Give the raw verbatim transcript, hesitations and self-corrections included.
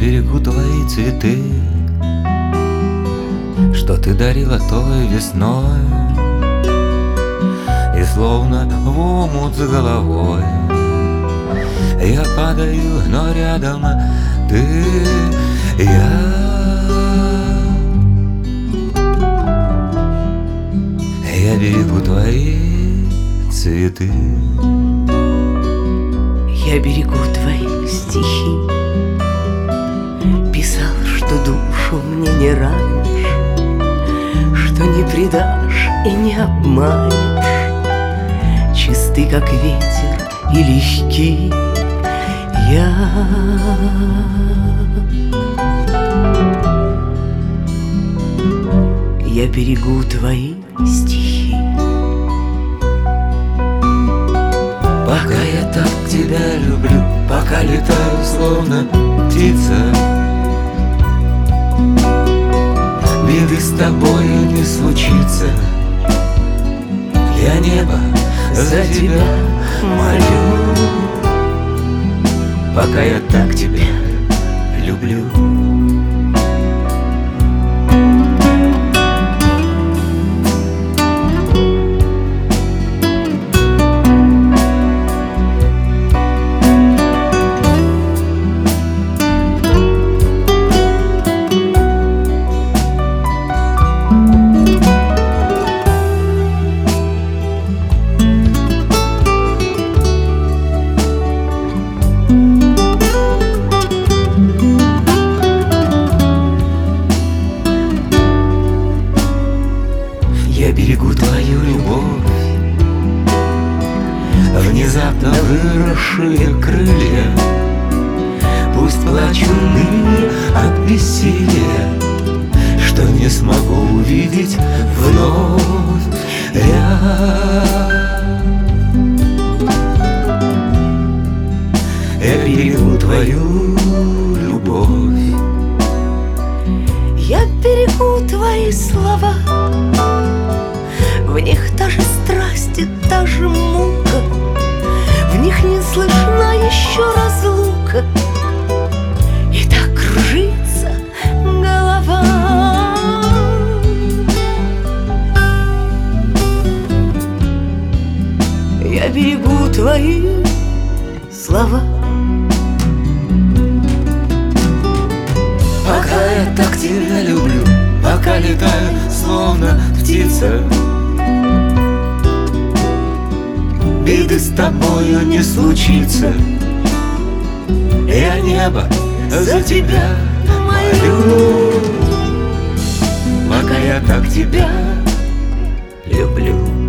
берегу твои цветы, что ты дарила той весной, и словно в омут с головой я падаю, но рядом ты, я. Я берегу твои цветы. Я берегу твои стихи. Писал, что душу мне не ранишь, что не предашь и не обманешь. Чисты, как ветер, и легки я. Я берегу твои стихи. Пока я так тебя люблю, пока летаю, словно птица, беды с тобою не случится. Я небо за тебя молю, пока я так тебя люблю. Я берегу твою любовь, внезапно выросшие крылья. Пусть плачу ныне от бессилия, что не смогу увидеть вновь я. Я берегу твою любовь. Я берегу твои слова, в них та же страсть и та же мука, в них не слышна еще разлука, и так кружится голова. Я берегу твои слова. Пока я так тебя люблю, пока летаю, словно птица, беды с тобою не случится. Я небо за тебя молю, пока я так тебя люблю.